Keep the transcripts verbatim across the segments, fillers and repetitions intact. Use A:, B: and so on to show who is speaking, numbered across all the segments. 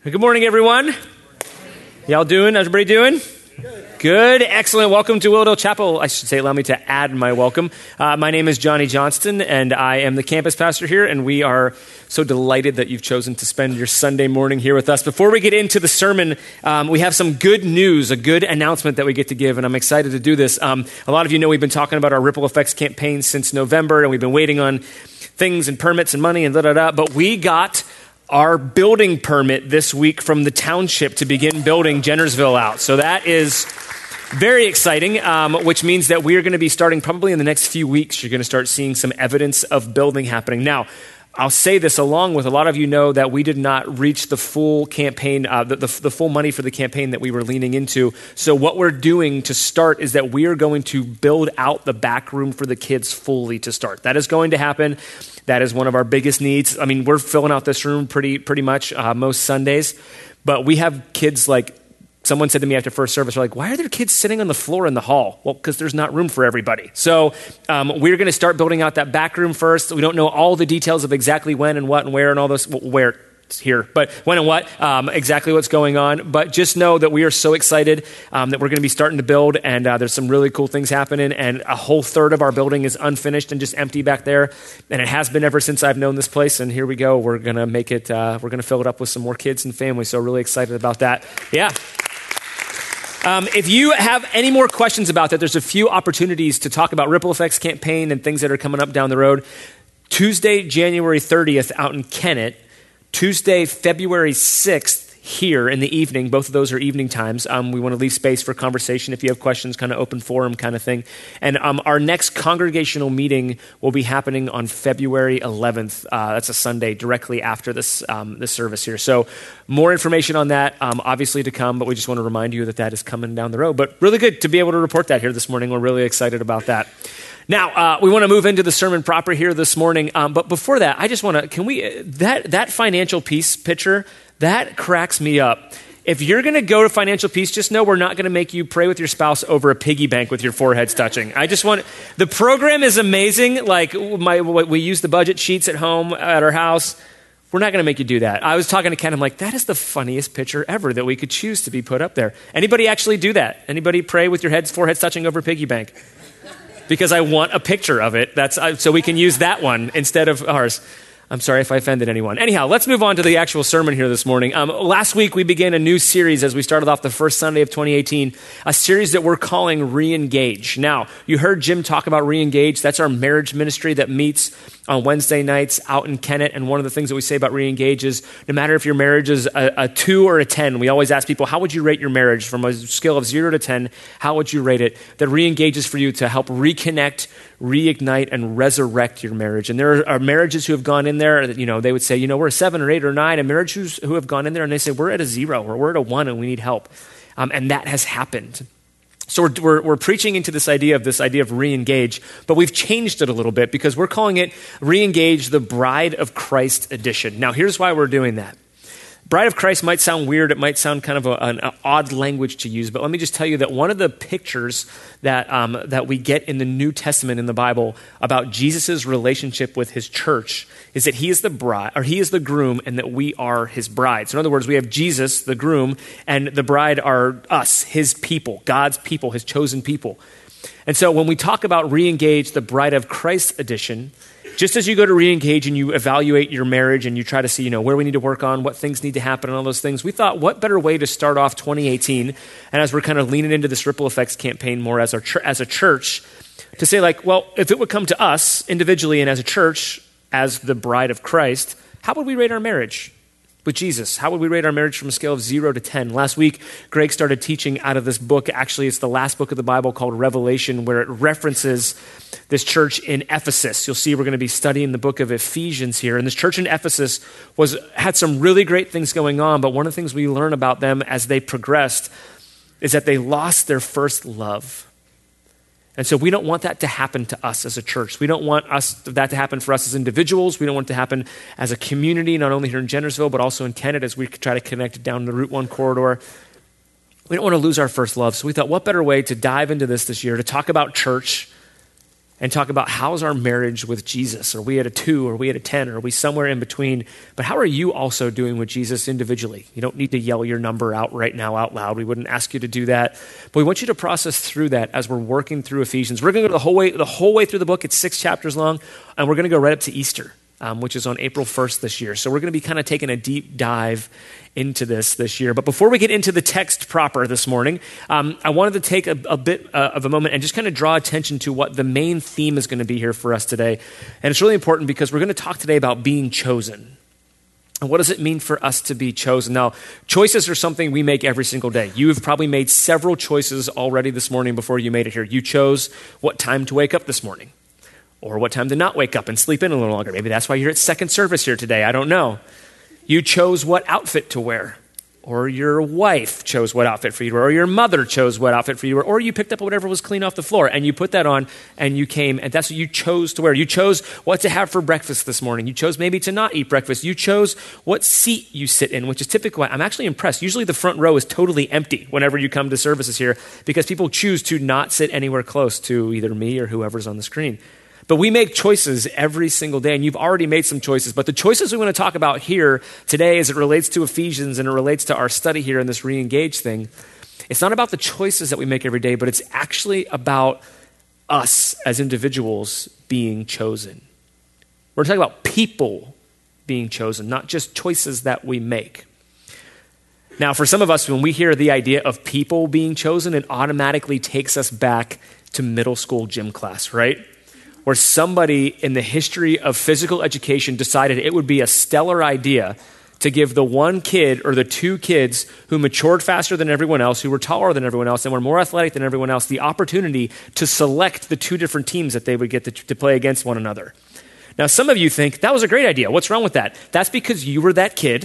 A: Good morning, everyone. Y'all doing? Everybody doing? Good. Good. Excellent. Welcome to Willowdale Chapel. I should say, allow me to add my welcome. Uh, my name is Johnny Johnston, and I am the campus pastor here, and we are so delighted that you've chosen to spend your Sunday morning here with us. Before we get into the sermon, um, we have some good news, a good announcement that we get to give, and I'm excited to do this. Um, a lot of you know we've been talking about our Ripple Effects campaign since November, and we've been waiting on things and permits and money and da-da-da, but we got our building permit this week from the township to begin building Jennersville out. So that is very exciting, um, which means that we are going to be starting probably in the next few weeks. You're going to start seeing some evidence of building happening. Now, I'll say this along with a lot of you know that we did not reach the full campaign, uh, the, the, the full money for the campaign that we were leaning into. So what we're doing to start is that we are going to build out the back room for the kids fully to start. That is going to happen. That is one of our biggest needs. I mean, we're filling out this room pretty pretty much uh, most Sundays, but we have kids like, someone said to me after first service, they're like, why are there kids sitting on the floor in the hall? Well, because there's not room for everybody. So um, we're going to start building out that back room first. We don't know all the details of exactly when and what and where and all those, where here, but when and what, um, exactly what's going on. But just know that we are so excited um, that we're going to be starting to build, and uh, there's some really cool things happening, and a whole third of our building is unfinished and just empty back there, and it has been ever since I've known this place, and here we go. We're going to make it, uh, we're going to fill it up with some more kids and families, so really excited about that. Yeah. Um, if you have any more questions about that, there's a few opportunities to talk about Ripple Effects campaign and things that are coming up down the road. Tuesday, January thirtieth out in Kennett. Tuesday, February sixth here in the evening. Both of those are evening times. Um, we want to leave space for conversation. If you have questions, kind of open forum kind of thing. And um, our next congregational meeting will be happening on February eleventh. Uh, that's a Sunday directly after this um, this service here. So more information on that, um, obviously to come, but we just want to remind you that that is coming down the road. But really good to be able to report that here this morning. We're really excited about that. Now, uh, we want to move into the sermon proper here this morning, um, but before that, I just want to, can we, that that financial peace picture, that cracks me up. If you're going to go to financial peace, just know we're not going to make you pray with your spouse over a piggy bank with your foreheads touching. I just want, the program is amazing. Like, my, we use the budget sheets at home, at our house. We're not going to make you do that. I was talking to Ken, I'm like, that is the funniest picture ever that we could choose to be put up there. Anybody actually do that? Anybody pray with your heads, foreheads touching over a piggy bank? Because I want a picture of it. That's uh, so we can use that one instead of ours. I'm sorry if I offended anyone. Anyhow, let's move on to the actual sermon here this morning. Um, last week, we began a new series as we started off the first Sunday of twenty eighteen, a series that we're calling Re-Engage. Now, you heard Jim talk about Re-Engage. That's our marriage ministry that meets on Wednesday nights out in Kennett. And one of the things that we say about Re-Engage is no matter if your marriage is a, a two or a ten, we always ask people, how would you rate your marriage? From a scale of zero to ten, how would you rate it? That Re-Engage is for you to help reconnect, reignite, and resurrect your marriage. And there are marriages who have gone in there that, you know, they would say, you know, we're a seven or eight or nine, and marriages who have gone in there and they say, we're at a zero or we're at a one and we need help. Um, and that has happened. So we're, we're, we're preaching into this idea of this idea of re-engage, but we've changed it a little bit because we're calling it Re-Engage the Bride of Christ edition. Now, here's why we're doing that. Bride of Christ might sound weird. It might sound kind of a, an, an odd language to use, but let me just tell you that one of the pictures that um, that we get in the New Testament in the Bible about Jesus' relationship with his church is that he is the bride, or he is the groom, and that we are his bride. So in other words, we have Jesus, the groom, and the bride are us, his people, God's people, his chosen people. And so when we talk about Re-Engage the Bride of Christ edition, just as you go to Re-Engage and you evaluate your marriage and you try to see, you know, where we need to work on, what things need to happen and all those things, we thought, what better way to start off twenty eighteen, and as we're kind of leaning into this Ripple Effects campaign more as, our ch- as a church, to say like, well, if it would come to us individually and as a church, as the bride of Christ, how would we rate our marriage with Jesus? How would we rate our marriage from a scale of zero to ten? Last week, Greg started teaching out of this book. Actually, it's the last book of the Bible called Revelation, where it references this church in Ephesus. You'll see we're going to be studying the book of Ephesians here. And this church in Ephesus was had some really great things going on, but one of the things we learn about them as they progressed is that they lost their first love. And so we don't want that to happen to us as a church. We don't want us that to happen for us as individuals. We don't want it to happen as a community, not only here in Jennersville, but also in Kennett as we try to connect down the Route one corridor. We don't want to lose our first love. So we thought, what better way to dive into this this year, to talk about church and talk about how's our marriage with Jesus? Are we at a two? Are we at a ten? Or are we somewhere in between? But how are you also doing with Jesus individually? You don't need to yell your number out right now out loud. We wouldn't ask you to do that. But we want you to process through that as we're working through Ephesians. We're going to go the whole way, the whole way through the book. It's six chapters long, and we're going to go right up to Easter, um, which is on April first this year. So we're going to be kind of taking a deep dive into this this year. But before we get into the text proper this morning, um, I wanted to take a, a bit uh, of a moment and just kind of draw attention to what the main theme is going to be here for us today. And it's really important because we're going to talk today about being chosen. And what does it mean for us to be chosen? Now, choices are something we make every single day. You've probably made several choices already this morning before you made it here. You chose what time to wake up this morning, or what time to not wake up and sleep in a little longer. Maybe that's why you're at second service here today. I don't know. You chose what outfit to wear, or your wife chose what outfit for you to wear, or your mother chose what outfit for you to wear, or you picked up whatever was clean off the floor and you put that on and you came, and that's what you chose to wear. You chose what to have for breakfast this morning. You chose maybe to not eat breakfast. You chose what seat you sit in, which is typical. I'm actually impressed. Usually the front row is totally empty whenever you come to services here because people choose to not sit anywhere close to either me or whoever's on the screen. But we make choices every single day, and you've already made some choices. But the choices we want to talk about here today as it relates to Ephesians and it relates to our study here in this re-engage thing, it's not about the choices that we make every day, but it's actually about us as individuals being chosen. We're talking about people being chosen, not just choices that we make. Now, for some of us, when we hear the idea of people being chosen, it automatically takes us back to middle school gym class, right? Where somebody in the history of physical education decided it would be a stellar idea to give the one kid or the two kids who matured faster than everyone else, who were taller than everyone else, and were more athletic than everyone else, the opportunity to select the two different teams that they would get to, to play against one another. Now, some of you think, that was a great idea. What's wrong with that? That's because you were that kid,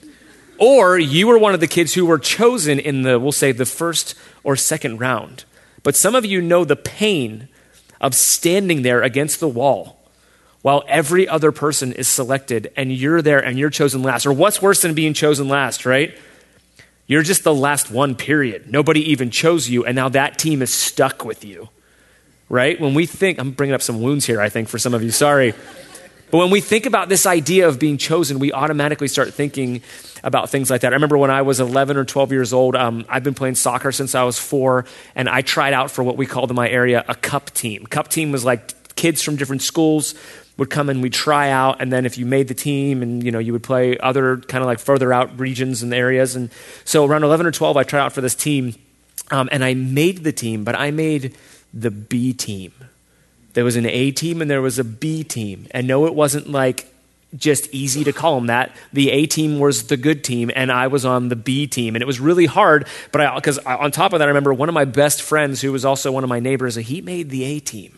A: or you were one of the kids who were chosen in the, we'll say, the first or second round. But some of you know the pain of standing there against the wall while every other person is selected and you're there and you're chosen last. Or what's worse than being chosen last, right? You're just the last one, period. Nobody even chose you, and now that team is stuck with you, right? When we think, I'm bringing up some wounds here, I think, for some of you, sorry. But when we think about this idea of being chosen, we automatically start thinking about things like that. I remember when I was eleven or twelve years old, um, I've been playing soccer since I was four, and I tried out for what we called in my area a cup team. Cup team was like kids from different schools would come and we'd try out, and then if you made the team, and you know, you would play other kind of like further out regions and areas. And so around eleven or twelve, I tried out for this team, um, and I made the team, but I made the B team. There was an A team and there was a B team. And no, it wasn't like just easy to call them that. The A team was the good team and I was on the B team. And it was really hard, but I, because on top of that, I remember one of my best friends who was also one of my neighbors, he made the A team.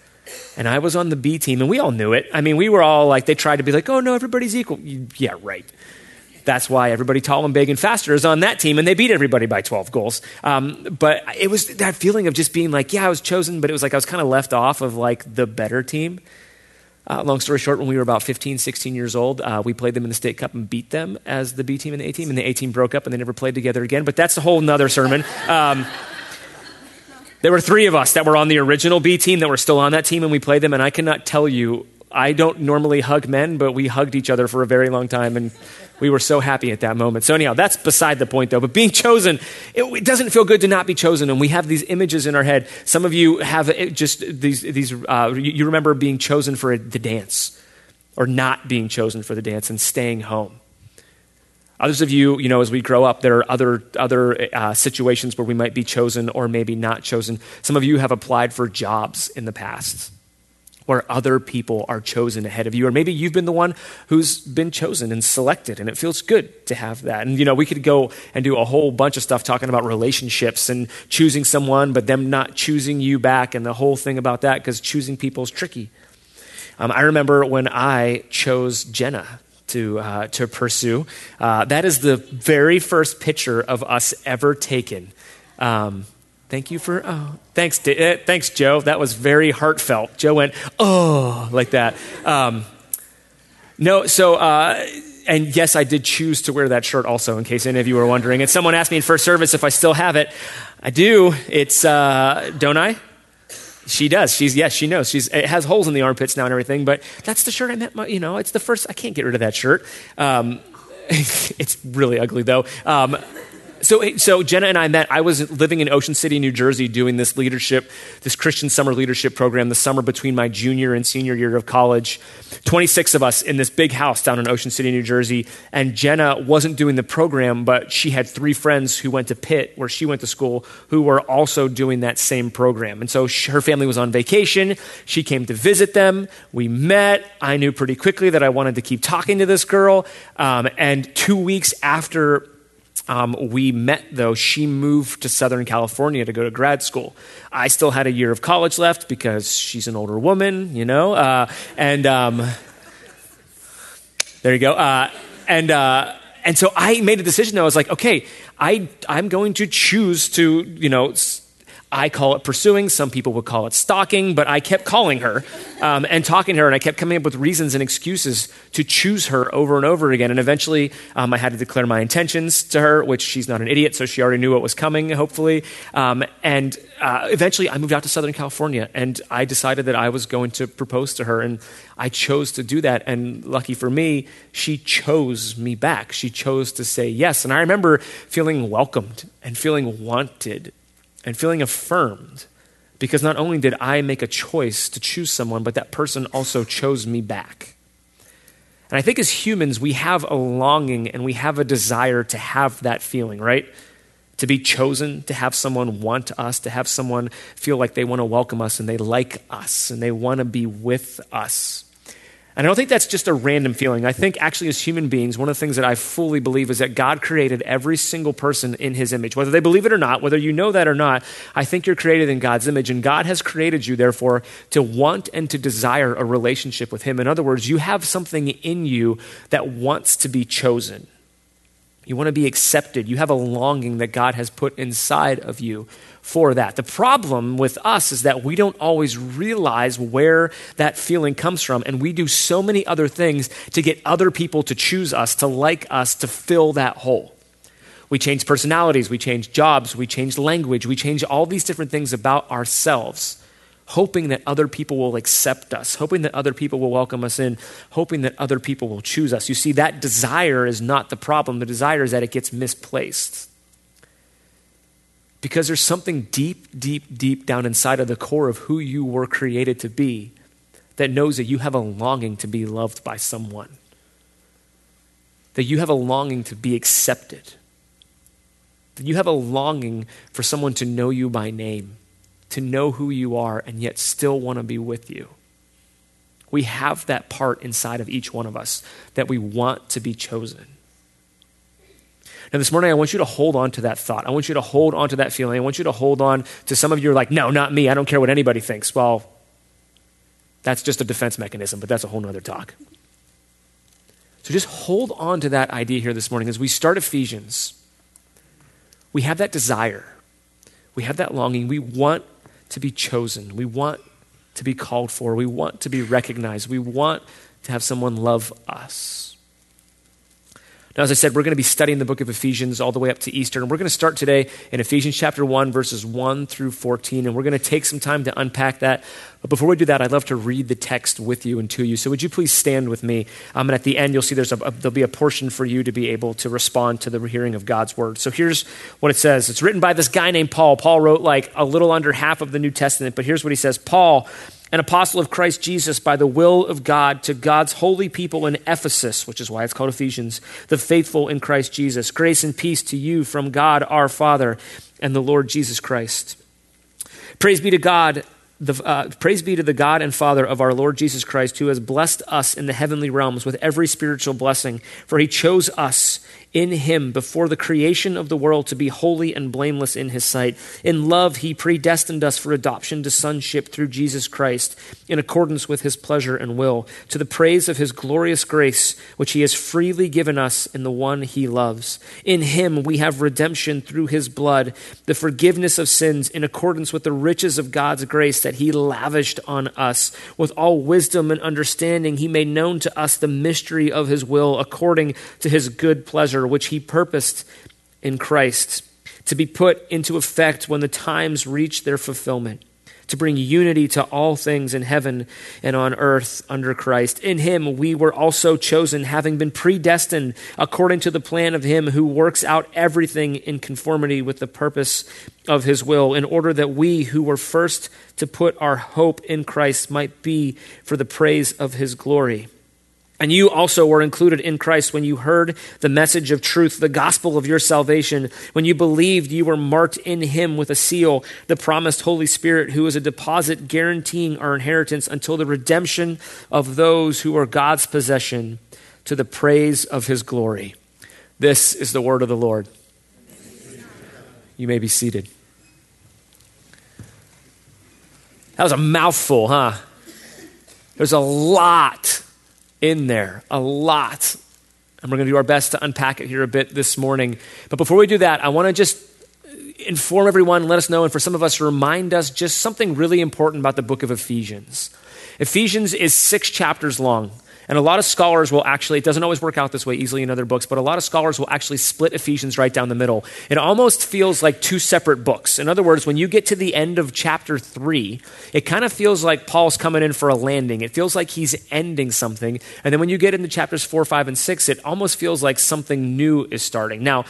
A: And I was on the B team and we all knew it. I mean, we were all like, they tried to be like, oh no, everybody's equal. Yeah, right. That's why everybody tall and big and faster is on that team, and they beat everybody by twelve goals. Um, but it was that feeling of just being like, yeah, I was chosen, but it was like I was kind of left off of like the better team. Uh, long story short, when we were about fifteen, sixteen years old, uh, we played them in the state cup and beat them as the B team and the A team, and the A team broke up and they never played together again. But that's a whole nother sermon. Um, there were three of us that were on the original B team that were still on that team, and we played them, and I cannot tell you, I don't normally hug men, but we hugged each other for a very long time, and we were so happy at that moment. So anyhow, that's beside the point, though. But being chosen, it, it doesn't feel good to not be chosen, and we have these images in our head. Some of you have it just these, these. Uh, you, you remember being chosen for the dance, or not being chosen for the dance and staying home. Others of you, you know, as we grow up, there are other other uh, situations where we might be chosen or maybe not chosen. Some of you have applied for jobs in the past, where other people are chosen ahead of you. Or maybe you've been the one who's been chosen and selected, and it feels good to have that. And, you know, we could go and do a whole bunch of stuff talking about relationships and choosing someone, but them not choosing you back, and the whole thing about that, because choosing people is tricky. Um, I remember when I chose Jenna to uh, to pursue. Uh, that is the very first picture of us ever taken. Um Thank you for, oh, thanks, uh, thanks, Joe. That was very heartfelt. Joe went, oh, like that. Um, no, so, uh, and yes, I did choose to wear that shirt also, in case any of you were wondering. And someone asked me in first service if I still have it. I do. It's, uh, don't I? She does. She's, yes, she knows. She's, it has holes in the armpits now and everything, but that's the shirt I met, my, you know, it's the first, I can't get rid of that shirt. Um, it's really ugly though. Um, So, so Jenna and I met. I was living in Ocean City, New Jersey, doing this leadership, this Christian summer leadership program, the summer between my junior and senior year of college. twenty-six of us in this big house down in Ocean City, New Jersey. And Jenna wasn't doing the program, but she had three friends who went to Pitt, where she went to school, who were also doing that same program. And so she, her family was on vacation. She came to visit them. We met. I knew pretty quickly that I wanted to keep talking to this girl. Um, and two weeks after Um, we met, though, she moved to Southern California to go to grad school. I still had a year of college left because she's an older woman, you know, uh, and um, there you go. Uh, and uh, and so I made a decision, though. I was like, okay, I, I'm going to choose to, you know, I call it pursuing. Some people would call it stalking, but I kept calling her um, and talking to her, and I kept coming up with reasons and excuses to choose her over and over again. And eventually, um, I had to declare my intentions to her, which she's not an idiot, so she already knew what was coming, hopefully. Um, and uh, eventually, I moved out to Southern California, and I decided that I was going to propose to her, and I chose to do that. And lucky for me, she chose me back. She chose to say yes. And I remember feeling welcomed and feeling wanted and feeling affirmed, because not only did I make a choice to choose someone, but that person also chose me back. And I think as humans, we have a longing and we have a desire to have that feeling, right? To be chosen, to have someone want us, to have someone feel like they want to welcome us and they like us and they want to be with us. And I don't think that's just a random feeling. I think actually as human beings, one of the things that I fully believe is that God created every single person in his image. Whether they believe it or not, whether you know that or not, I think you're created in God's image, and God has created you, therefore, to want and to desire a relationship with him. In other words, you have something in you that wants to be chosen. You want to be accepted. You have a longing that God has put inside of you for that. The problem with us is that we don't always realize where that feeling comes from, and we do so many other things to get other people to choose us, to like us, to fill that hole. We change personalities, we change jobs, we change language, we change all these different things about ourselves, hoping that other people will accept us, hoping that other people will welcome us in, hoping that other people will choose us. You see, that desire is not the problem. The desire is that it gets misplaced. Because there's something deep, deep, deep down inside of the core of who you were created to be that knows that you have a longing to be loved by someone, that you have a longing to be accepted, that you have a longing for someone to know you by name, to know who you are, and yet still want to be with you. We have that part inside of each one of us that we want to be chosen. Now this morning, I want you to hold on to that thought. I want you to hold on to that feeling. I want you to hold on to some of you are like, no, not me. I don't care what anybody thinks. Well, that's just a defense mechanism, but that's a whole nother talk. So just hold on to that idea here this morning. As we start Ephesians, we have that desire. We have that longing. We want to be chosen. We want to be called for. We want to be recognized. We want to have someone love us. Now, as I said, we're going to be studying the book of Ephesians all the way up to Easter, and we're going to start today in Ephesians chapter one, verses one through fourteen, and we're going to take some time to unpack that. But before we do that, I'd love to read the text with you and to you. So would you please stand with me? Um, and at the end, you'll see there's a, a, there'll be a portion for you to be able to respond to the hearing of God's word. So here's what it says. It's written by this guy named Paul. Paul wrote like a little under half of the New Testament, but here's what he says. Paul, an apostle of Christ Jesus by the will of God, to God's holy people in Ephesus, which is why it's called Ephesians, the faithful in Christ Jesus. Grace and peace to you from God our Father and the Lord Jesus Christ. Praise be to God, the, uh, praise be to the God and Father of our Lord Jesus Christ, who has blessed us in the heavenly realms with every spiritual blessing, for he chose us in him before the creation of the world to be holy and blameless in his sight. In love, he predestined us for adoption to sonship through Jesus Christ, in accordance with his pleasure and will, to the praise of his glorious grace, which he has freely given us in the one he loves. In him we have redemption through his blood, the forgiveness of sins, in accordance with the riches of God's grace that he lavished on us. With all wisdom and understanding, he made known to us the mystery of his will, according to his good pleasure, which he purposed in Christ to be put into effect when the times reach their fulfillment, to bring unity to all things in heaven and on earth under Christ. In him we were also chosen, having been predestined according to the plan of him who works out everything in conformity with the purpose of his will, in order that we who were first to put our hope in Christ might be for the praise of his glory. And you also were included in Christ when you heard the message of truth, the gospel of your salvation. When you believed, you were marked in him with a seal, the promised Holy Spirit, who is a deposit guaranteeing our inheritance until the redemption of those who are God's possession, to the praise of his glory. This is the word of the Lord. You may be seated. That was a mouthful, huh? There's a lot in there, a lot. And we're going to do our best to unpack it here a bit this morning. But before we do that, I want to just inform everyone, let us know, and for some of us, remind us just something really important about the book of Ephesians. Ephesians is six chapters long. And a lot of scholars will actually, it doesn't always work out this way easily in other books, but a lot of scholars will actually split Ephesians right down the middle. It almost feels like two separate books. In other words, when you get to the end of chapter three, it kind of feels like Paul's coming in for a landing. It feels like he's ending something. And then when you get into chapters four, five, and six, it almost feels like something new is starting. Now,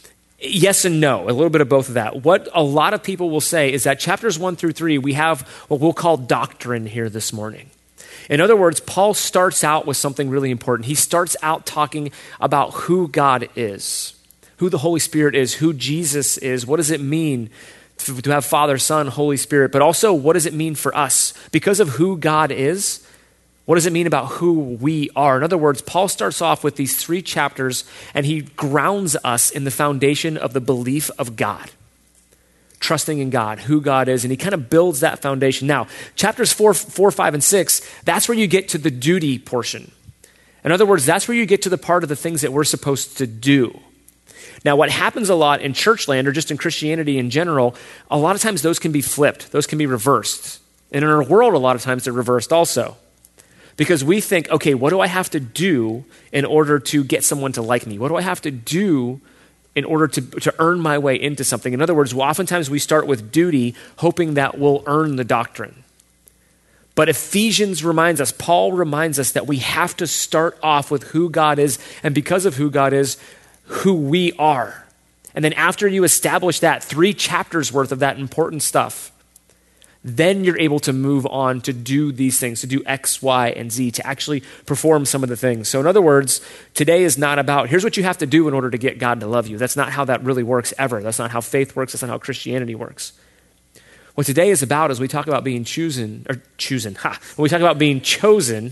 A: yes and no, a little bit of both of that. What a lot of people will say is that chapters one through three, we have what we'll call doctrine here this morning. In other words, Paul starts out with something really important. He starts out talking about who God is, who the Holy Spirit is, who Jesus is. What does it mean to, to have Father, Son, Holy Spirit? But also, what does it mean for us? Because of who God is, what does it mean about who we are? In other words, Paul starts off with these three chapters, and he grounds us in the foundation of the belief of God. Trusting in God, who God is, and he kind of builds that foundation. Now, chapters four, four, five, and six, that's where you get to the duty portion. In other words, that's where you get to the part of the things that we're supposed to do. Now, what happens a lot in church land, or just in Christianity in general, a lot of times those can be flipped. Those can be reversed. And in our world, a lot of times they're reversed also. Because we think, okay, what do I have to do in order to get someone to like me? What do I have to do in order to, to earn my way into something? In other words, well, oftentimes we start with duty, hoping that we'll earn the doctrine. But Ephesians reminds us, Paul reminds us that we have to start off with who God is, and because of who God is, who we are. And then after you establish that, three chapters worth of that important stuff, then you're able to move on to do these things, to do X, Y, and Z, to actually perform some of the things. So in other words, today is not about, here's what you have to do in order to get God to love you. That's not how that really works ever. That's not how faith works. That's not how Christianity works. What today is about is we talk about being chosen, or chosen, ha. When we talk about being chosen,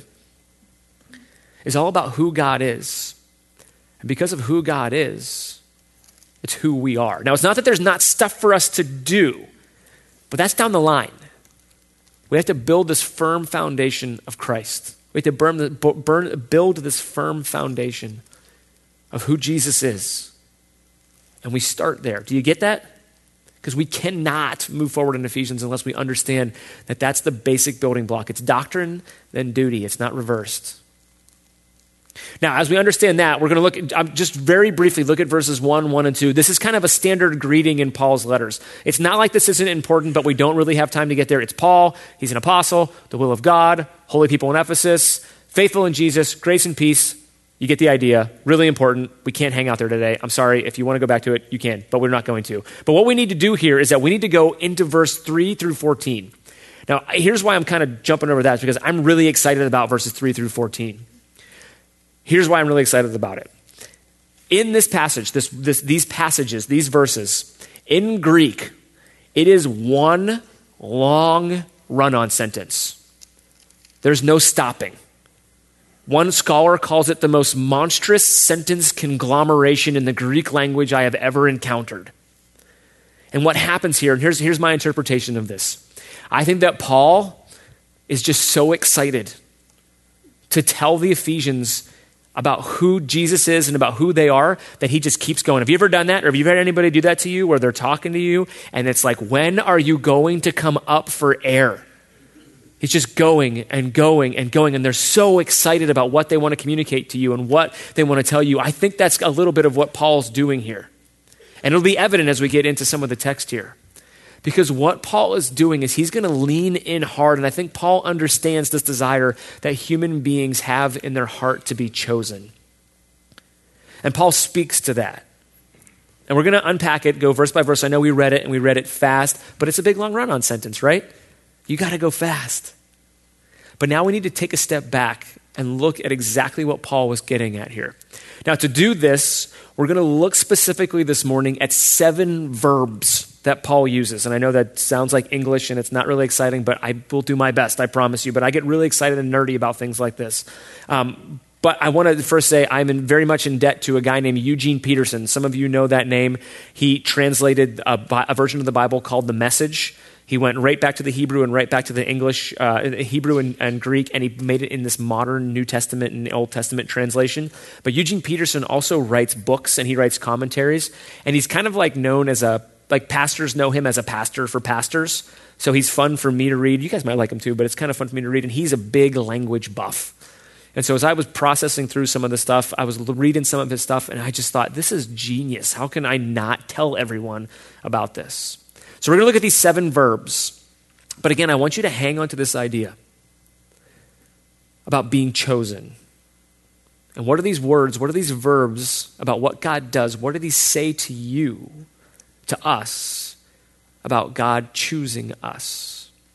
A: is all about who God is. And because of who God is, it's who we are. Now, it's not that there's not stuff for us to do, but that's down the line. We have to build this firm foundation of Christ. We have to burn the, burn, build this firm foundation of who Jesus is. And we start there. Do you get that? Because we cannot move forward in Ephesians unless we understand that that's the basic building block. It's doctrine, then duty. It's not reversed. Now, as we understand that, we're going to look at, um, just very briefly look at verses one, one, and two. This is kind of a standard greeting in Paul's letters. It's not like this isn't important, but we don't really have time to get there. It's Paul. He's an apostle, the will of God, holy people in Ephesus, faithful in Jesus, grace and peace. You get the idea. Really important. We can't hang out there today. I'm sorry. If you want to go back to it, you can, but we're not going to. But what we need to do here is that we need to go into verse three through fourteen. Now, here's why I'm kind of jumping over that, because I'm really excited about verses three through fourteen. Here's why I'm really excited about it. In this passage, this, this, these passages, these verses, in Greek, it is one long run-on sentence. There's no stopping. One scholar calls it the most monstrous sentence conglomeration in the Greek language I have ever encountered. And what happens here, and here's, here's my interpretation of this. I think that Paul is just so excited to tell the Ephesians about who Jesus is and about who they are, that he just keeps going. Have you ever done that? Or have you had anybody do that to you where they're talking to you and it's like, when are you going to come up for air? He's just going and going and going, and they're so excited about what they want to communicate to you and what they want to tell you. I think that's a little bit of what Paul's doing here. And it'll be evident as we get into some of the text here. Because what Paul is doing is he's going to lean in hard, and I think Paul understands this desire that human beings have in their heart to be chosen. And Paul speaks to that. And we're going to unpack it, go verse by verse. I know we read it and we read it fast, but it's a big long run-on sentence, right? You got to go fast. But now we need to take a step back and look at exactly what Paul was getting at here. Now, to do this, we're going to look specifically this morning at seven verbs that Paul uses. And I know that sounds like English and it's not really exciting, but I will do my best, I promise you. But I get really excited and nerdy about things like this. Um, but I want to first say I'm in very much in debt to a guy named Eugene Peterson. Some of you know that name. He translated a, a version of the Bible called The Message. He went right back to the Hebrew and right back to the English, uh, Hebrew and, and Greek, and he made it in this modern New Testament and Old Testament translation. But Eugene Peterson also writes books and he writes commentaries, and he's kind of like known as a, like pastors know him as a pastor for pastors. So he's fun for me to read. You guys might like him too, but it's kind of fun for me to read, and he's a big language buff. And so as I was processing through some of the stuff, I was reading some of his stuff, and I just thought, this is genius. How can I not tell everyone about this? So we're going to look at these seven verbs. But again, I want you to hang on to this idea about being chosen. And what are these words? What are these verbs about what God does? What do these say to you, to us, about God choosing us?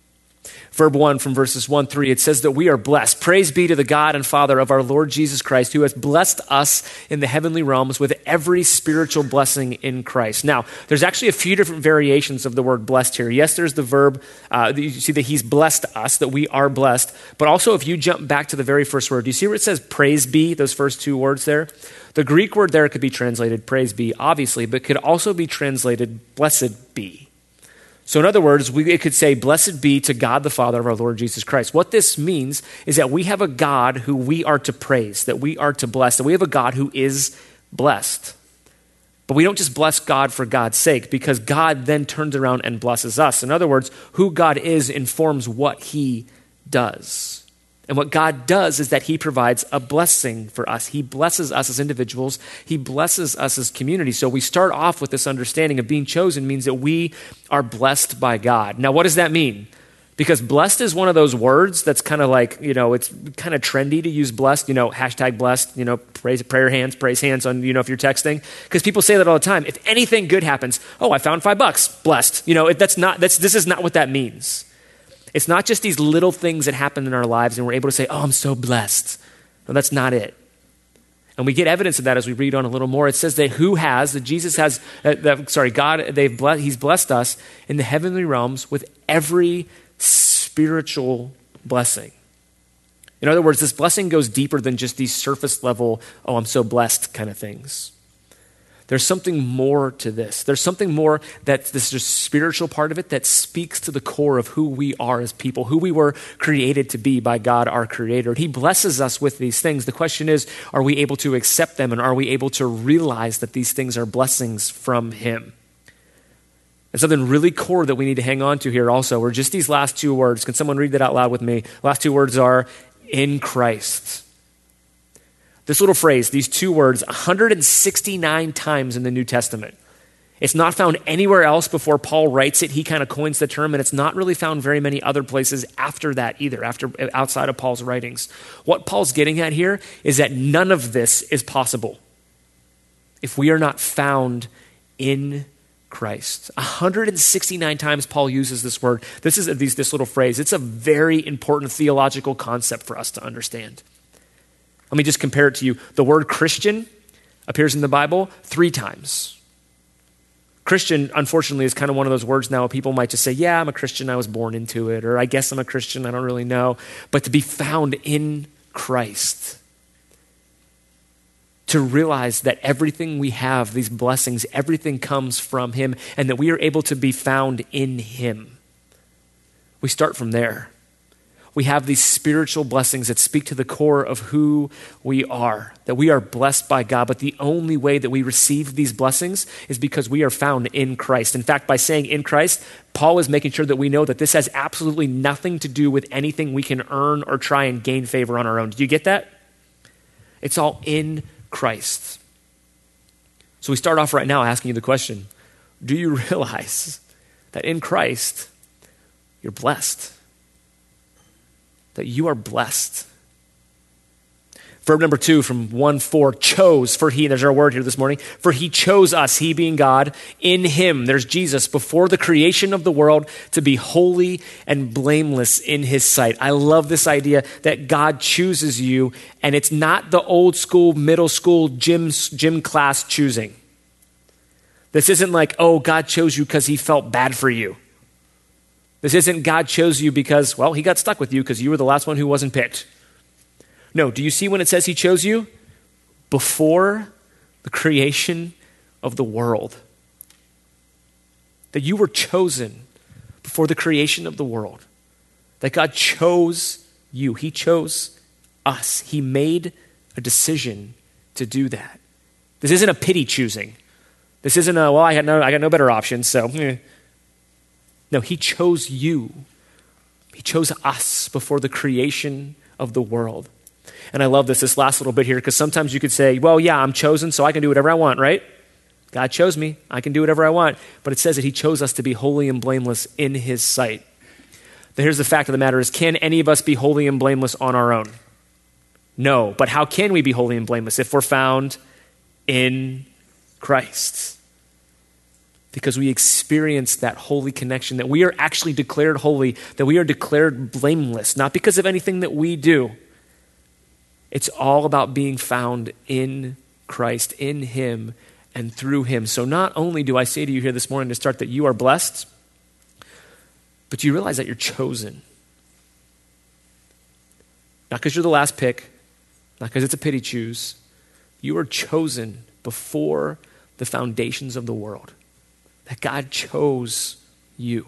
A: Verb one from verses one, three, it says that we are blessed. Praise be to the God and Father of our Lord Jesus Christ, who has blessed us in the heavenly realms with every spiritual blessing in Christ. Now, there's actually a few different variations of the word blessed here. Yes, there's the verb, uh, you see that he's blessed us, that we are blessed. But also if you jump back to the very first word, do you see where it says praise be, those first two words there? The Greek word there could be translated praise be, obviously, but could also be translated blessed be. So in other words, we, it could say, blessed be to God the Father of our Lord Jesus Christ. What this means is that we have a God who we are to praise, that we are to bless, that we have a God who is blessed. But we don't just bless God for God's sake, because God then turns around and blesses us. In other words, who God is informs what he does. And what God does is that he provides a blessing for us. He blesses us as individuals. He blesses us as community. So we start off with this understanding of being chosen means that we are blessed by God. Now, what does that mean? Because blessed is one of those words that's kind of like, you know, it's kind of trendy to use blessed, you know, hashtag blessed, you know, praise, prayer hands, praise hands on, you know, if you're texting. Because people say that all the time. If anything good happens, oh, I found five bucks, blessed. You know, it, that's not, that's, this is not what that means. It's not just these little things that happen in our lives and we're able to say, oh, I'm so blessed. No, that's not it. And we get evidence of that as we read on a little more. It says that who has, that Jesus has, uh, that, sorry, God, they've ble- he's blessed us in the heavenly realms with every spiritual blessing. In other words, this blessing goes deeper than just these surface level, oh, I'm so blessed kind of things. There's something more to this. There's something more that this is spiritual part of it that speaks to the core of who we are as people, who we were created to be by God, our creator. He blesses us with these things. The question is, are we able to accept them, and are we able to realize that these things are blessings from him? And something really core that we need to hang on to here also are just these last two words. Can someone read that out loud with me? Last two words are in Christ. This little phrase, these two words, one hundred sixty-nine times in the New Testament. It's not found anywhere else before Paul writes it. He kind of coins the term, and it's not really found very many other places after that either, after outside of Paul's writings. What Paul's getting at here is that none of this is possible if we are not found in Christ. one hundred sixty-nine times Paul uses this word. This is this, this little phrase. It's a very important theological concept for us to understand. Let me just compare it to you. The word Christian appears in the Bible three times. Christian, unfortunately, is kind of one of those words now. People might just say, yeah, I'm a Christian. I was born into it. Or I guess I'm a Christian. I don't really know. But to be found in Christ, to realize that everything we have, these blessings, everything comes from him, and that we are able to be found in him. We start from there. We have these spiritual blessings that speak to the core of who we are, that we are blessed by God. But the only way that we receive these blessings is because we are found in Christ. In fact, by saying in Christ, Paul is making sure that we know that this has absolutely nothing to do with anything we can earn or try and gain favor on our own. Do you get that? It's all in Christ. So we start off right now asking you the question, do you realize that in Christ, you're blessed. That you are blessed. Verb number two from one four, chose, for he, there's our word here this morning, for he chose us, he being God, in him, there's Jesus, before the creation of the world to be holy and blameless in his sight. I love this idea that God chooses you, and it's not the old school, middle school gym, gym class choosing. This isn't like, oh, God chose you because he felt bad for you. This isn't God chose you because, well, he got stuck with you because you were the last one who wasn't picked. No, do you see when it says he chose you? Before the creation of the world. That you were chosen before the creation of the world. That God chose you. He chose us. He made a decision to do that. This isn't a pity choosing. This isn't a, well, I got no, I got no better options, so. Eh. No, he chose you. He chose us before the creation of the world. And I love this, this last little bit here, because sometimes you could say, well, yeah, I'm chosen, so I can do whatever I want, right? God chose me. I can do whatever I want. But it says that he chose us to be holy and blameless in his sight. But here's the fact of the matter is, can any of us be holy and blameless on our own? No. But how can we be holy and blameless if we're found in Christ? Because we experience that holy connection, that we are actually declared holy, that we are declared blameless, not because of anything that we do. It's all about being found in Christ, in him, and through him. So not only do I say to you here this morning to start that you are blessed, but you realize that you're chosen. Not because you're the last pick, not because it's a pity choose. You are chosen before the foundations of the world. That God chose you.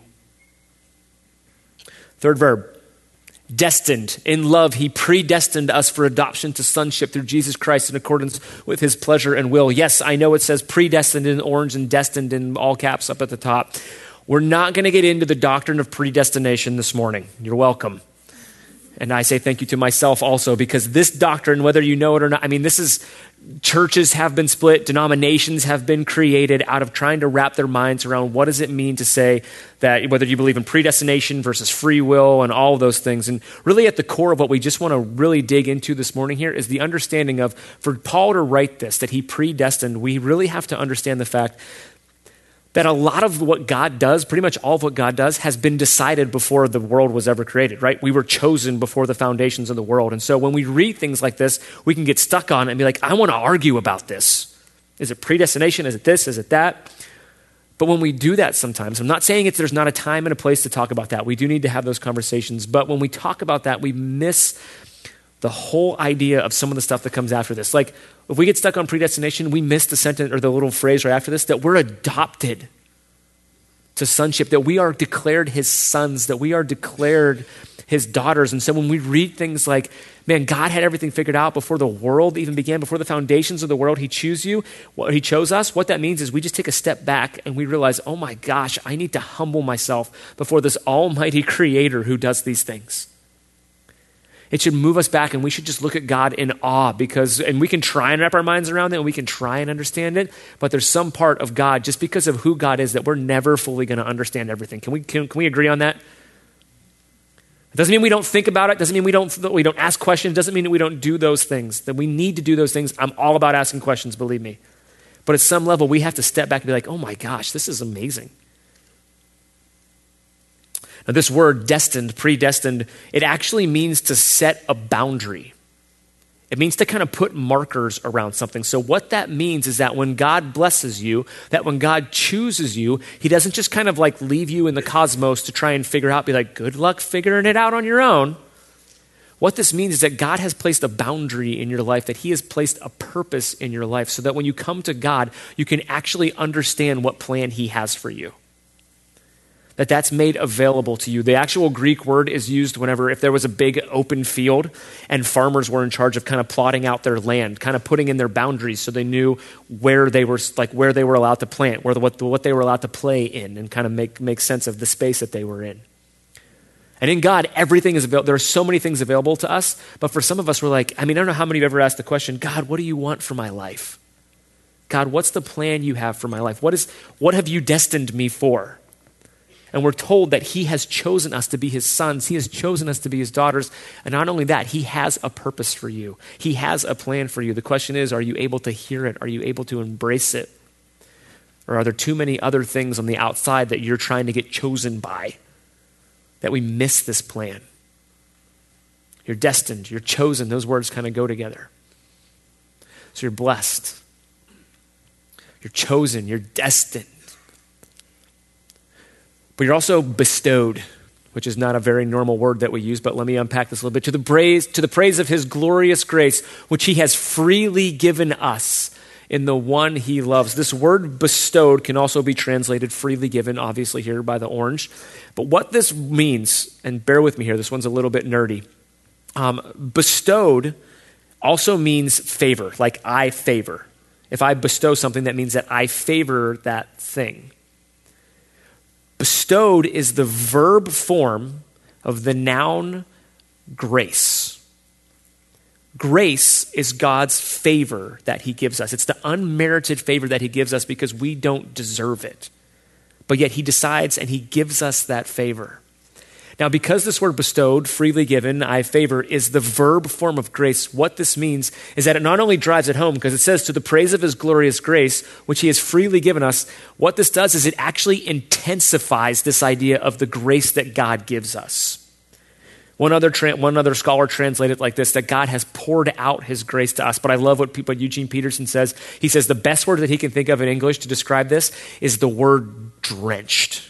A: Third verb. Destined. In love, he predestined us for adoption to sonship through Jesus Christ in accordance with his pleasure and will. Yes, I know it says predestined in orange and destined in all caps up at the top. We're not going to get into the doctrine of predestination this morning. You're welcome. And I say thank you to myself also, because this doctrine, whether you know it or not, I mean, this is, churches have been split, denominations have been created out of trying to wrap their minds around what does it mean to say that, whether you believe in predestination versus free will and all of those things. And really at the core of what we just want to really dig into this morning here is the understanding of, for Paul to write this, that he predestined, we really have to understand the fact that a lot of what God does, pretty much all of what God does, has been decided before the world was ever created, right? We were chosen before the foundations of the world. And so when we read things like this, we can get stuck on it and be like, I want to argue about this. Is it predestination? Is it this? Is it that? But when we do that sometimes, I'm not saying it's, there's not a time and a place to talk about that. We do need to have those conversations. But when we talk about that, we miss the whole idea of some of the stuff that comes after this. Like, if we get stuck on predestination, we miss the sentence or the little phrase right after this, that we're adopted to sonship, that we are declared his sons, that we are declared his daughters. And so when we read things like, man, God had everything figured out before the world even began, before the foundations of the world, he chose you, he chose us. What that means is we just take a step back and we realize, oh my gosh, I need to humble myself before this almighty creator who does these things. It should move us back, and we should just look at God in awe, because, and we can try and wrap our minds around it, and we can try and understand it, but there's some part of God, just because of who God is, that we're never fully going to understand everything. Can we, can, can we agree on that? It doesn't mean we don't think about it. It doesn't mean we don't, we don't ask questions. It doesn't mean that we don't do those things, that we need to do those things. I'm all about asking questions, believe me. But at some level, we have to step back and be like, oh my gosh, this is amazing. Now, this word destined, predestined, it actually means to set a boundary. It means to kind of put markers around something. So what that means is that when God blesses you, that when God chooses you, he doesn't just kind of like leave you in the cosmos to try and figure out, be like, good luck figuring it out on your own. What this means is that God has placed a boundary in your life, that he has placed a purpose in your life, so that when you come to God, you can actually understand what plan he has for you. That that's made available to you. The actual Greek word is used whenever, if there was a big open field and farmers were in charge of kind of plotting out their land, kind of putting in their boundaries so they knew where they were, like where they were allowed to plant, where the, what, what they were allowed to play in, and kind of make, make sense of the space that they were in. And in God, everything is available. There are so many things available to us, but for some of us, we're like, I mean, I don't know how many of you have ever asked the question, God, what do you want for my life? God, what's the plan you have for my life? What is, what have you destined me for? And we're told that he has chosen us to be his sons. He has chosen us to be his daughters. And not only that, he has a purpose for you. He has a plan for you. The question is, are you able to hear it? Are you able to embrace it? Or are there too many other things on the outside that you're trying to get chosen by that we miss this plan? You're destined, you're chosen. Those words kind of go together. So you're blessed. You're chosen, you're destined. But you're also bestowed, which is not a very normal word that we use, but let me unpack this a little bit. To the praise, to the praise of his glorious grace, which he has freely given us in the one he loves. This word bestowed can also be translated freely given, obviously here by the orange. But what this means, and bear with me here, this one's a little bit nerdy. Um, bestowed also means favor, like I favor. If I bestow something, that means that I favor that thing. Bestowed is the verb form of the noun grace. Grace is God's favor that he gives us. It's the unmerited favor that he gives us because we don't deserve it. But yet he decides and he gives us that favor. Now, because this word bestowed, freely given, I favor, is the verb form of grace, what this means is that it not only drives it home, because it says to the praise of his glorious grace, which he has freely given us, what this does is it actually intensifies this idea of the grace that God gives us. One other tra- one other scholar translated it like this, that God has poured out his grace to us. But I love what, people, what Eugene Peterson says. He says the best word that he can think of in English to describe this is the word drenched.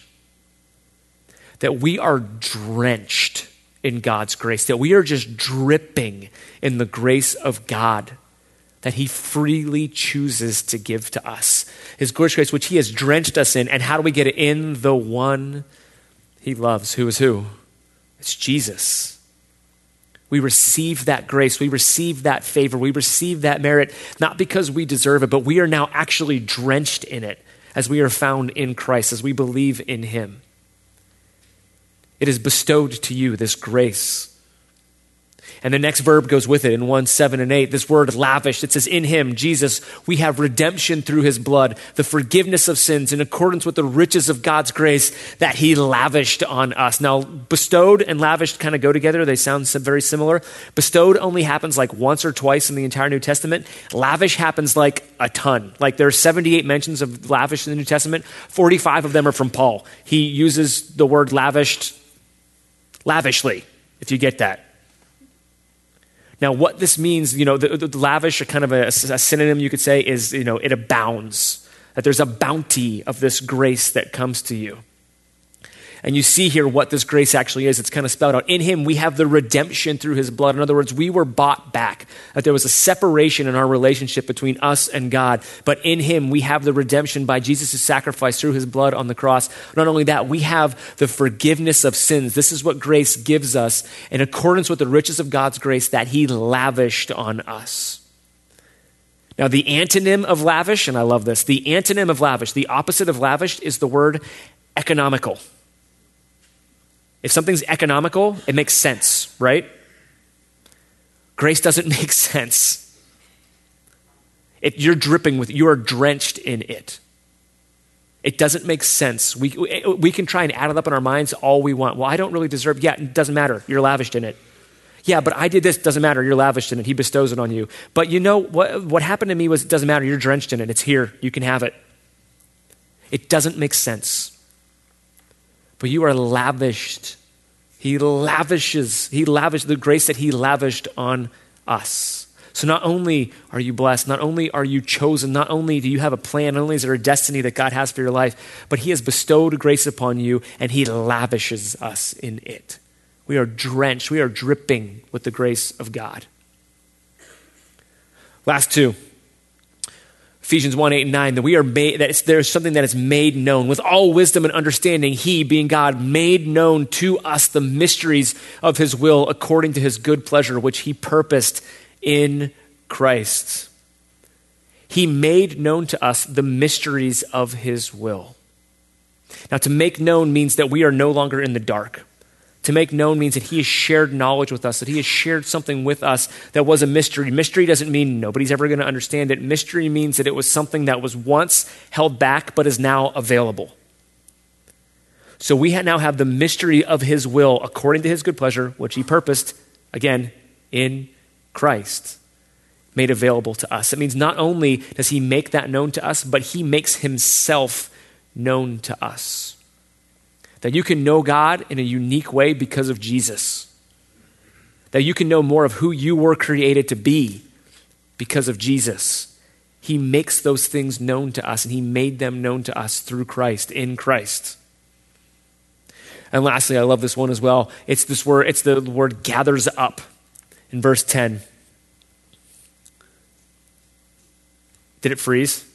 A: That we are drenched in God's grace, that we are just dripping in the grace of God that he freely chooses to give to us. His glorious grace, which he has drenched us in. And how do we get it? In the one he loves. Who is who? It's Jesus. We receive that grace. We receive that favor. We receive that merit, not because we deserve it, but we are now actually drenched in it as we are found in Christ, as we believe in him. It is bestowed to you, this grace. And the next verb goes with it in one, seven, and eight. This word lavished, it says, in him, Jesus, we have redemption through his blood, the forgiveness of sins in accordance with the riches of God's grace that he lavished on us. Now, bestowed and lavished kind of go together. They sound very similar. Bestowed only happens like once or twice in the entire New Testament. Lavish happens like a ton. Like there are seventy-eight mentions of lavish in the New Testament. forty-five of them are from Paul. He uses the word lavished lavishly, if you get that. Now, what this means, you know, the, the lavish, are kind of a, a synonym you could say, is, you know, it abounds. That there's a bounty of this grace that comes to you. And you see here what this grace actually is. It's kind of spelled out. In him, we have the redemption through his blood. In other words, we were bought back. That there was a separation in our relationship between us and God. But in him, we have the redemption by Jesus' sacrifice through his blood on the cross. Not only that, we have the forgiveness of sins. This is what grace gives us in accordance with the riches of God's grace that he lavished on us. Now, the antonym of lavish, and I love this, the antonym of lavish, the opposite of lavished is the word economical. If something's economical, it makes sense, right? Grace doesn't make sense. It, you're dripping with, you are drenched in it. It doesn't make sense. We, we can try and add it up in our minds all we want. Well, I don't really deserve, yeah, it doesn't matter. You're lavished in it. Yeah, but I did this, doesn't matter. You're lavished in it. He bestows it on you. But you know, what, what happened to me was, it doesn't matter. You're drenched in it. It's here. You can have it. It doesn't make sense. But you are lavished. He lavishes, he lavished the grace that he lavished on us. So not only are you blessed, not only are you chosen, not only do you have a plan, not only is there a destiny that God has for your life, but he has bestowed grace upon you and he lavishes us in it. We are drenched, we are dripping with the grace of God. Last two. Ephesians one, eight, and nine, that we are made, that there's something that is made known. With all wisdom and understanding, he, being God, made known to us the mysteries of his will according to his good pleasure, which he purposed in Christ. He made known to us the mysteries of his will. Now, to make known means that we are no longer in the dark. To make known means that he has shared knowledge with us, that he has shared something with us that was a mystery. Mystery doesn't mean nobody's ever going to understand it. Mystery means that it was something that was once held back but is now available. So we now have the mystery of his will according to his good pleasure, which he purposed, again, in Christ, made available to us. It means not only does he make that known to us, but he makes himself known to us. That you can know God in a unique way because of Jesus. That you can know more of who you were created to be because of Jesus. He makes those things known to us, and he made them known to us through Christ, in Christ. And lastly, I love this one as well. It's this word, it's the word gathers up in verse ten. Did it freeze?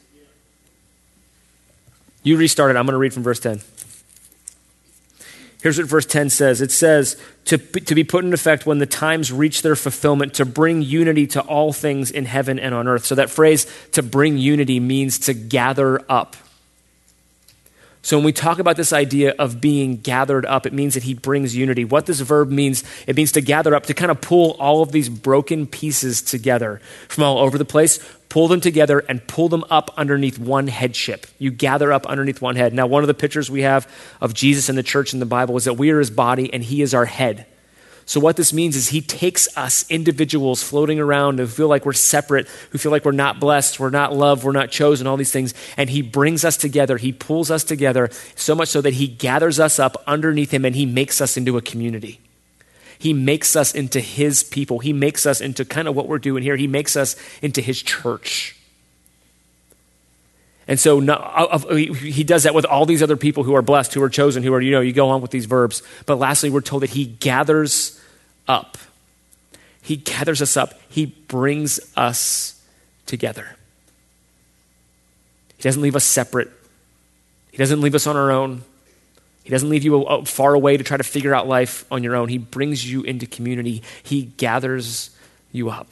A: You restart it. I'm going to read from verse ten. Here's what verse ten says. It says, to, to be put in effect when the times reach their fulfillment, to bring unity to all things in heaven and on earth. So that phrase, to bring unity, means to gather up. So when we talk about this idea of being gathered up, it means that he brings unity. What this verb means, it means to gather up, to kind of pull all of these broken pieces together from all over the place, pull them together and pull them up underneath one headship. You gather up underneath one head. Now, one of the pictures we have of Jesus and the church in the Bible is that we are his body and he is our head. So what this means is he takes us, individuals floating around who feel like we're separate, who feel like we're not blessed, we're not loved, we're not chosen, all these things, and he brings us together, he pulls us together so much so that he gathers us up underneath him and he makes us into a community. He makes us into his people. He makes us into kind of what we're doing here. He makes us into his church. And so no, he does that with all these other people who are blessed, who are chosen, who are, you know, you go on with these verbs. But lastly, we're told that he gathers up. He gathers us up. He brings us together. He doesn't leave us separate. He doesn't leave us on our own. He doesn't leave you far away to try to figure out life on your own. He brings you into community. He gathers you up.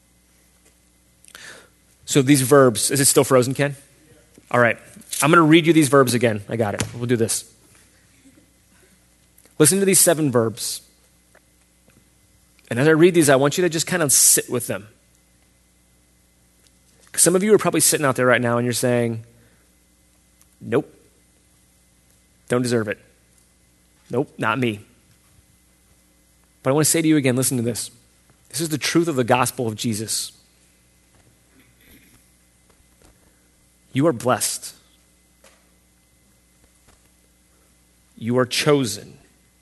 A: So these verbs, is it still frozen, Ken? All right. I'm going to read you these verbs again. I got it. We'll do this. Listen to these seven verbs. And as I read these, I want you to just kind of sit with them. Because some of you are probably sitting out there right now and you're saying, nope, don't deserve it. Nope, not me. But I want to say to you again, listen to this. This is the truth of the gospel of Jesus. You are blessed. You are chosen.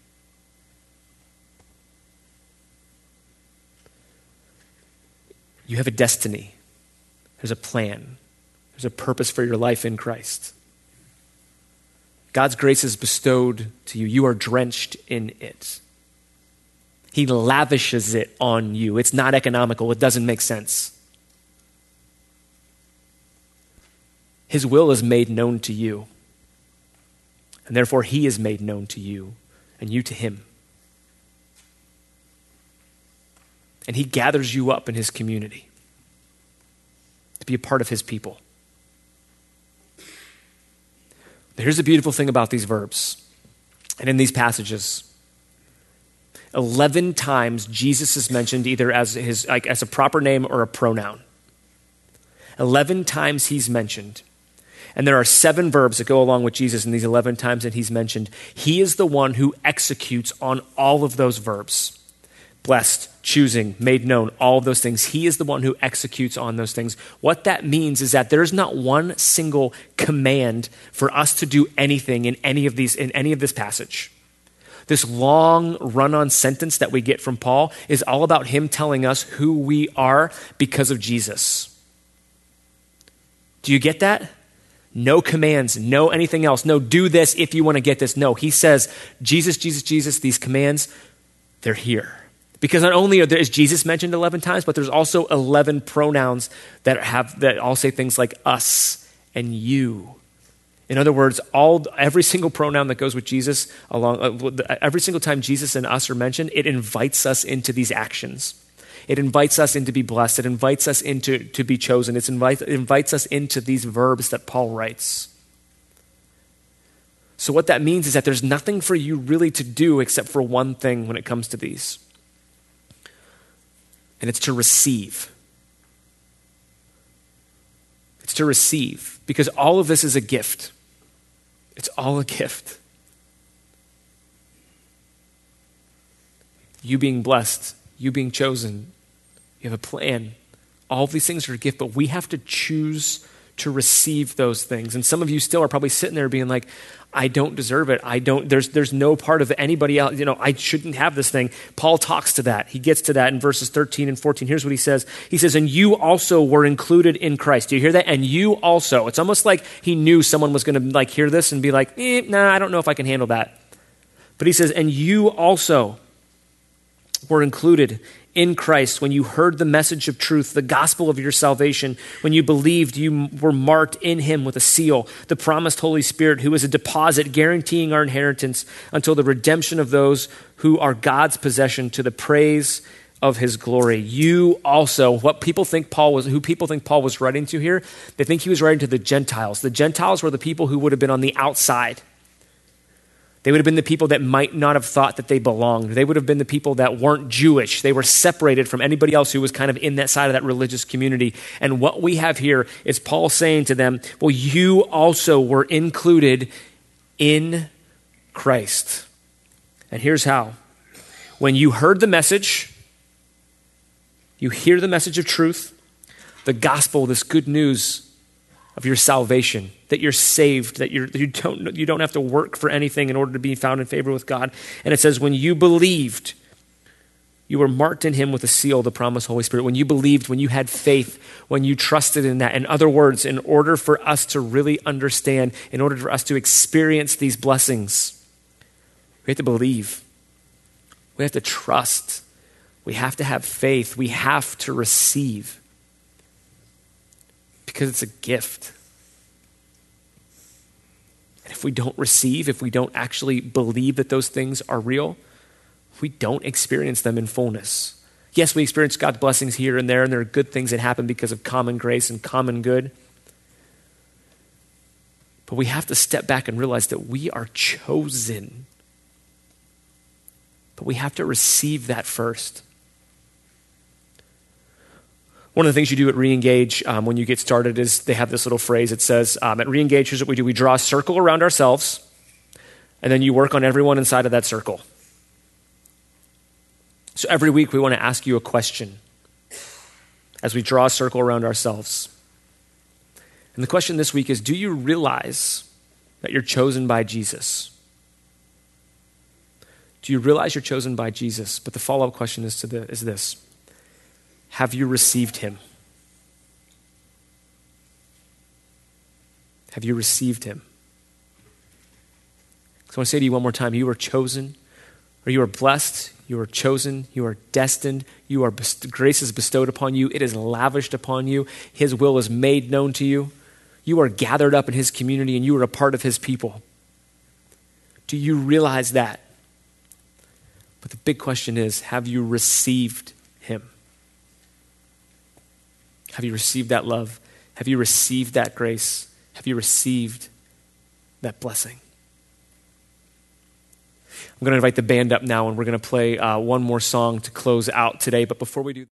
A: You have a destiny. There's a plan. There's a purpose for your life in Christ. God's grace is bestowed to you. You are drenched in it. He lavishes it on you. It's not economical. It doesn't make sense. His will is made known to you. And therefore, he is made known to you and you to him. And he gathers you up in his community to be a part of his people. Here's the beautiful thing about these verbs and in these passages. Eleven times Jesus is mentioned either as his like as a proper name or a pronoun. Eleven times he's mentioned. And there are seven verbs that go along with Jesus in these eleven times that he's mentioned. He is the one who executes on all of those verbs. Blessed, choosing, made known, all of those things. He is the one who executes on those things. What that means is that there's not one single command for us to do anything in any of these, in any of this passage. This long run-on sentence that we get from Paul is all about him telling us who we are because of Jesus. Do you get that? No commands, no anything else. No, do this if you want to get this. No, he says, Jesus, Jesus, Jesus, these commands, they're here. Because not only are there, is Jesus mentioned eleven times, but there's also eleven pronouns that have that all say things like us and you. In other words, all every single pronoun that goes with Jesus, along uh, every single time Jesus and us are mentioned, it invites us into these actions. It invites us in to be blessed. It invites us into to be chosen. It's invite, it invites us into these verbs that Paul writes. So what that means is that there's nothing for you really to do except for one thing when it comes to these. And it's to receive. It's to receive. Because all of this is a gift. It's all a gift. you being blessed, you being chosen. You have a plan. All of these things are a gift, but we have to choose to receive those things. And some of you still are probably sitting there being like, I don't deserve it. I don't, there's, there's no part of anybody else. You know, I shouldn't have this thing. Paul talks to that. He gets to that in verses thirteen and fourteen. Here's what he says. He says, and you also were included in Christ. Do you hear that? And you also. It's almost like he knew someone was going to like hear this and be like, eh, nah, I don't know if I can handle that. But he says, and you also were included in Christ when you heard the message of truth, the gospel of your salvation. When you believed, you were marked in him with a seal, the promised Holy Spirit, who is a deposit guaranteeing our inheritance until the redemption of those who are God's possession, to the praise of his glory. You also, what people think Paul was, who people think Paul was writing to here, they think he was writing to the Gentiles. The Gentiles were the people who would have been on the outside. They would have been the people that might not have thought that they belonged. They would have been the people that weren't Jewish. They were separated from anybody else who was kind of in that side of that religious community. And what we have here is Paul saying to them, well, you also were included in Christ. And here's how. When you heard the message, you hear the message of truth, the gospel, this good news of your salvation, that you're saved, that you're, you don't you don't have to work for anything in order to be found in favor with God. And it says, when you believed, you were marked in him with a seal, the promised Holy Spirit. When you believed, when you had faith, when you trusted in that. In other words, in order for us to really understand, in order for us to experience these blessings, we have to believe. We have to trust. We have to have faith. We have to receive. Because it's a gift. And if we don't receive, if we don't actually believe that those things are real, we don't experience them in fullness. Yes, we experience God's blessings here and there, and there are good things that happen because of common grace and common good. But we have to step back and realize that we are chosen. But we have to receive that first. One of the things you do at Reengage um, when you get started is they have this little phrase. It says, um, at Reengage, here's what we do. We draw a circle around ourselves, and then you work on everyone inside of that circle. So every week we want to ask you a question as we draw a circle around ourselves. And the question this week is, do you realize that you're chosen by Jesus? Do you realize you're chosen by Jesus? But the follow-up question is, to the, is this. Have you received him? Have you received him? So I want to say to you one more time, you are chosen, or you are blessed, you are chosen, you are destined, you are best- grace is bestowed upon you, it is lavished upon you, his will is made known to you. You are gathered up in his community and you are a part of his people. Do you realize that? But the big question is, have you received him? Have you received that love? Have you received that grace? Have you received that blessing? I'm going to invite the band up now, and we're going to play uh, one more song to close out today. But before we do